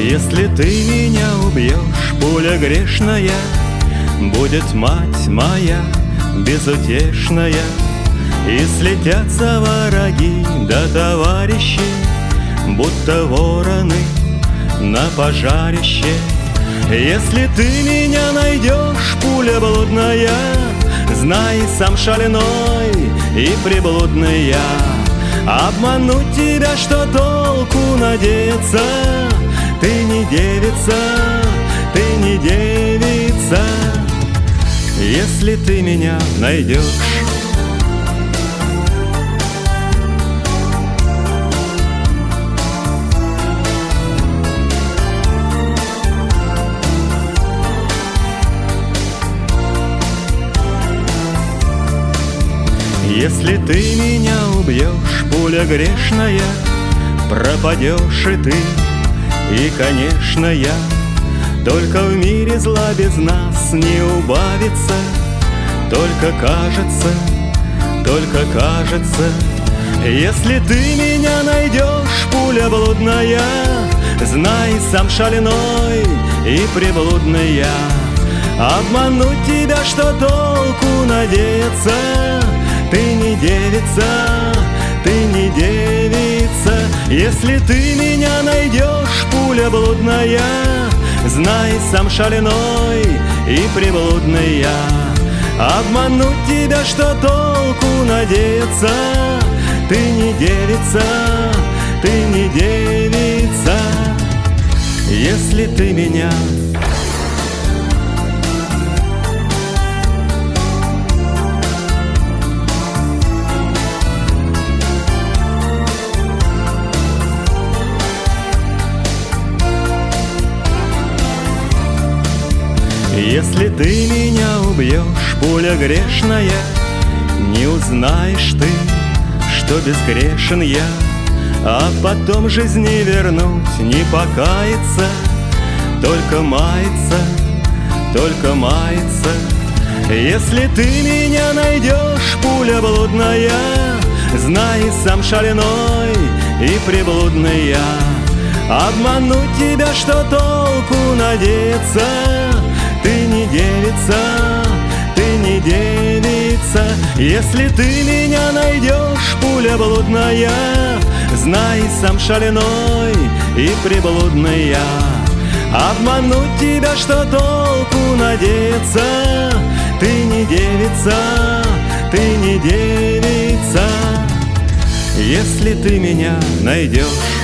Если ты меня убьешь, пуля грешная, будет мать моя безутешная. И слетятся враги да товарищи, будто вороны на пожарище. Если ты меня найдешь, пуля блудная, знай, сам шальной и приблудный я. Обмануть тебя, что толку надеяться? Ты не девица, ты не девица. Если ты меня найдешь. Если ты меня убьешь, пуля грешная, пропадешь и ты, и, конечно, я. Только в мире зла без нас не убавится. Только кажется, только кажется. Если ты меня найдешь, пуля блудная, знай, сам шальной и приблудный я. Обмануть тебя, что толку надеяться? Ты не девица, ты не девица. Если ты меня найдешь, пуля блудная, знай, сам шальной и приблудный я. Обмануть тебя, что толку надеяться? Ты не девица, ты не девица. Если ты меня. Если ты меня убьешь, пуля грешная, не узнаешь ты, что безгрешен я. А потом жизни вернуть, не покаяться, только мается, только мается. Если ты меня найдешь, пуля блудная, знай, сам шальной и приблудный я. Обмануть тебя, что толку надеяться? Ты не девица, ты не девица. Если ты меня найдешь, пуля блудная, знай, сам шальной и приблудный я. Обмануть тебя, что толку надеяться? Ты не девица, ты не девица. Если ты меня найдешь.